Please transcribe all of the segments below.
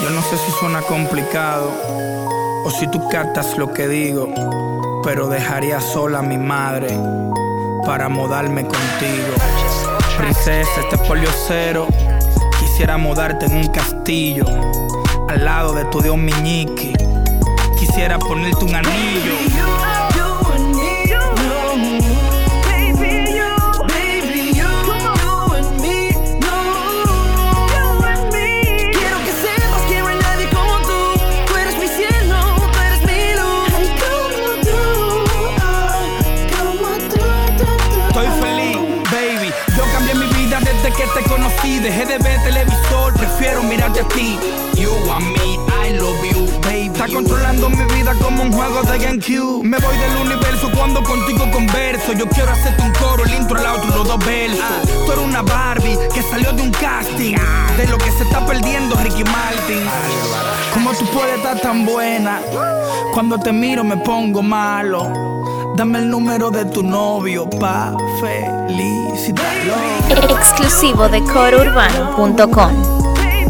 Yo no sé si suena complicado o si tú captas lo que digo, pero dejaría sola a mi madre para mudarme contigo. Princesa, este es polio cero. Quisiera mudarte en un castillo al lado de tu dios Miñique. Quisiera ponerte un anillo. Desde que te conocí, dejé de ver televisor, prefiero mirarte a ti. You and me, I love you, baby. Está controlando mi vida como un juego de GameCube. Me voy del universo cuando contigo converso. Yo quiero hacerte un coro, el intro, el outro, los dos versos. Tú eres una Barbie que salió de un casting, de lo que se está perdiendo Ricky Martin. ¿Cómo tú puedes estar tan buena? Cuando te miro me pongo malo. Dame el número de tu novio pa' felicitarlo. Exclusivo de corourbano.com.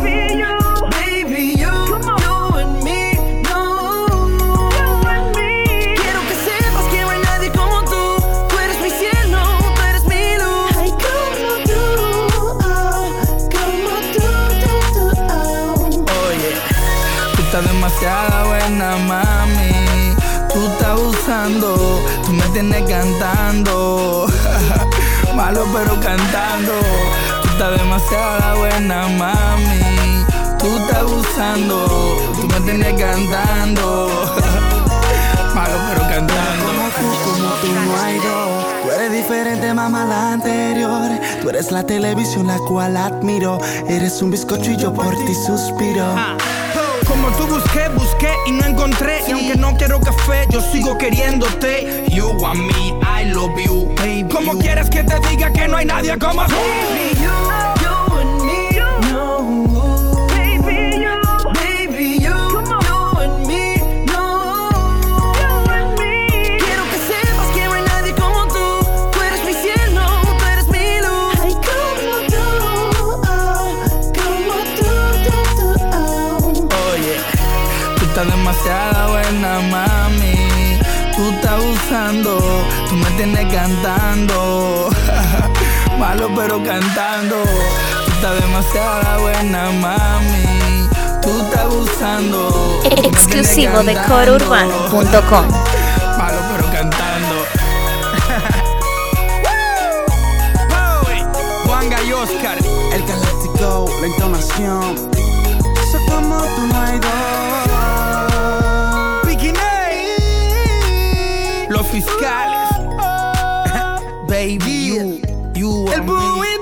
Estás demasiado buena, mami. Tú estás abusando, tú me tienes cantando. Malo pero cantando. Tú estás demasiado buena, mami. Tú estás abusando, tú me tienes cantando. Malo pero cantando. Como tú no hay dos. Tú eres diferente, mamá, la anterior. Tú eres la televisión la cual admiro. Eres un bizcocho y yo por ti suspiro. Como tú busqué y no encontré. Y aunque no quiero café, yo sigo queriéndote. You and me, I love you, baby. ¿Cómo quieres que te diga que no hay nadie como tú? Demasiada buena, mami. Tú estás abusando, tú me tienes cantando. Malo pero cantando. Tú estás demasiada buena, mami. Tú estás abusando. Exclusivo de corourbano.com. Malo pero cantando. Juanga y Oscar. El galáctico, la entonación. Eso como tú no hay dos. Los fiscales. Baby, you el